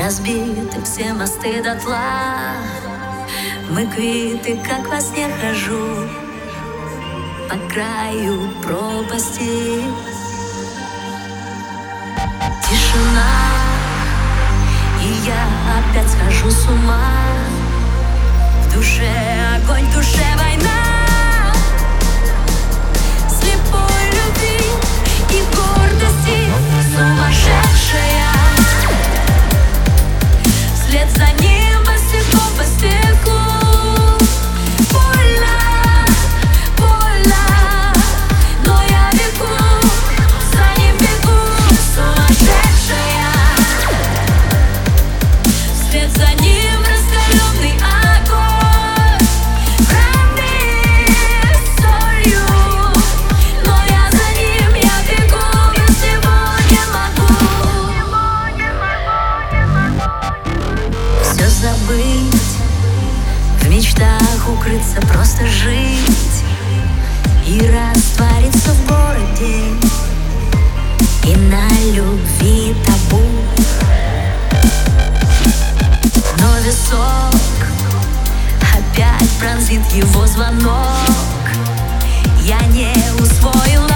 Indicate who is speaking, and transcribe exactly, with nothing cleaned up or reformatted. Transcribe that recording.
Speaker 1: Разбиты все мосты дотла. Мы квиты, как во сне хожу по краю пропасти. Тишина, и я опять схожу с ума. В душе огонь, в душе война. Слепой любви и гордости сумасшедшая. Вслед за ним босиком по стеклу. Больно, больно, но я бегу, за ним бегу. Сумасшедшая. Вслед за ним раскаленный огонь. Промыть солью, но я за ним, я бегу, без него не могу. Все забыть, в мечтах укрыться, просто жить и раствориться в городе, и на любви табу. Но висок опять пронзит его звонок. Я не усвоила